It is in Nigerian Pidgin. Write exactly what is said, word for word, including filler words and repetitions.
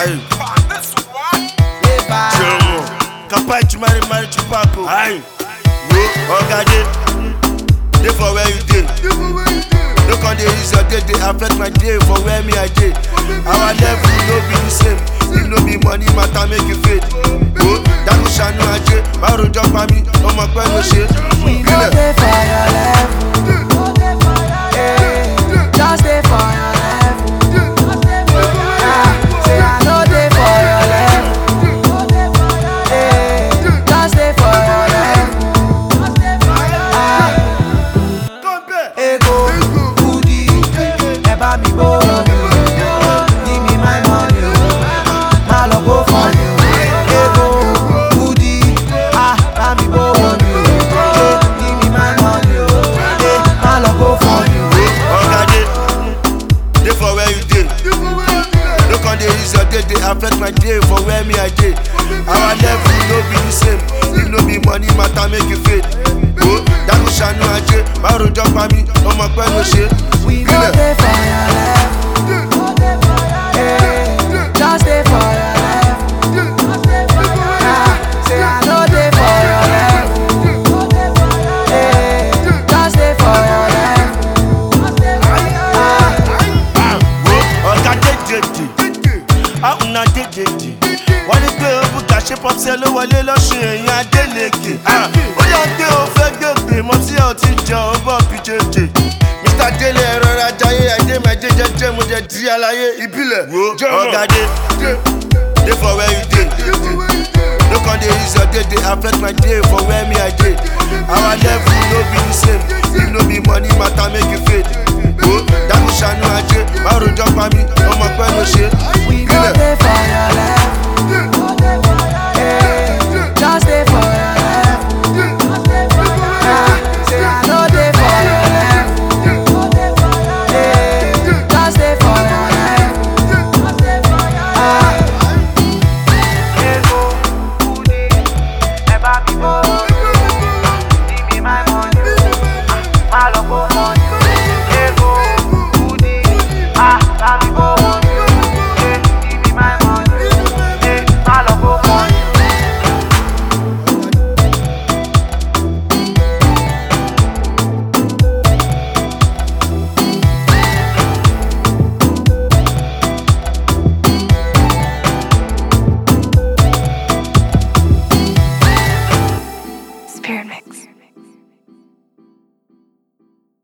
Aye. Chemo. Kapai to marry marry to Paco. Aye. Wo Ogade. Dey for where you dey. No con dey use your day, dey affect my day for where me I dey. Our level no be the same. If no be money matter make you fade. Wo Dago Shanu Aje. Baro jump on me. Omo pe no ṣe. We no dey for your level. Just dey for your level. Ah, say I no dey for your level. Eh, just dey for your level. Ah, ego, goody, eba mi bo. Give me my money, my love go for you. Ego, goody, ah, eba mi bo. Give me my money, eh, my love go for you. Dey for where you dey. No con dey use your day, dey affect my day for where me I dey. Our level no be the same. If no be money matter make you fade. Wo Dago Shanu Aje. Baro jump on me. Omo pe no ṣe. We no dey for your level. Eh, just dey for your level. Ah, say I no dey for your level. Eh, just dey for your level. Ah, Wo Oga Dejeje. Ah una Dejeje. Wọ́n ní pé ó bùkà ṣe pọ́pṣẹ́ ló wọlé lọ́sùn èèyàn Adélèké. Ó yọ pé ó fẹ́ gbègbè mọ́ sí ọ̀ tí jọ ó bọ̀ bí jẹjẹ. Mister Dele ẹ̀rọ ajayé ẹ̀dẹ́ mẹ́jẹ jẹjẹ mo jẹ di àlàyé ìbílẹ̀. Oga dey dey for where you dey. No con dey use your day, dey affect my day for where me I dey. Our level no be the same. If no be money matter make you fade. Wo Dago Shanu Aje. Baro jump on me. Omo pe no ṣe.